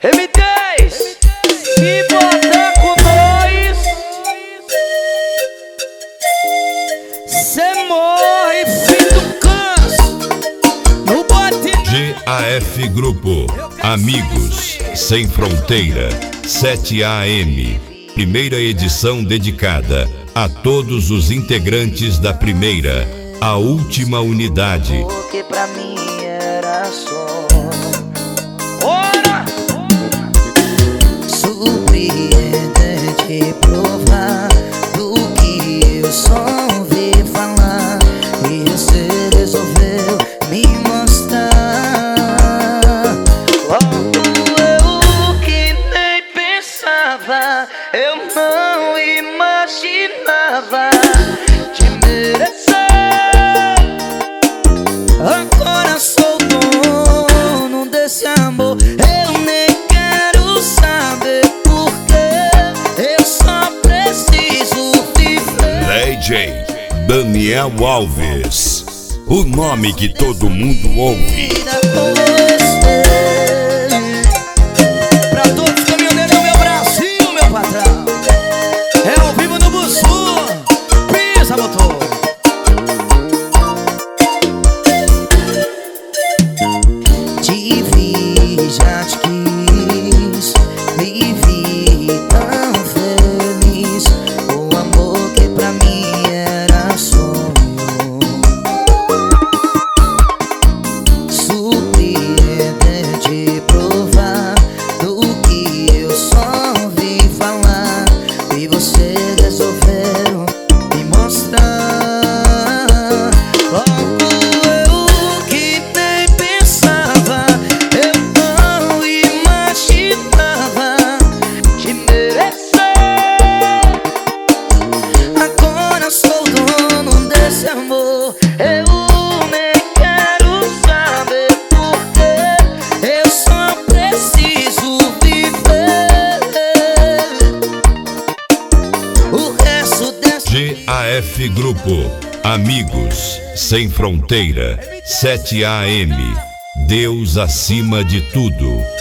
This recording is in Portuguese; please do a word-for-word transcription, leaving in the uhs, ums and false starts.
M dez, se botar com nós, cê morre, filho do câncer. No bote G A F Grupo, Amigos Sem Fronteira, sete A M. Primeira edição dedicada a todos os integrantes da primeira, a última unidade. Porque pra mim era só Ora! Surpreendente provar do que eu só ouvi falar, e você resolveu me mostrar. Quando eu que nem pensava, eu não imaginava te merecer. Agora sou dono desse amor, eu nem quero saber porquê, eu só preciso viver. D J Daniel Alves, o nome que todo mundo ouve. Vida com você. Pra todos os caminhoneiros do meu Brasil, meu patrão, é ao vivo no Bussu, pisa motor. Te vi, já te quis, me vi tão feliz. O amor que pra mim era sonho, surpreendente provar do que eu só ouvi falar, e você resolveu me mostrar. Logo eu que nem pensava, eu não imaginava Te merecer. agora sou dono desse amor, eu nem quero saber porquê, eu só preciso viver o resto dessa. G A F Grupo, Amigos Sem Fronteira, sete A M. Deus acima de tudo.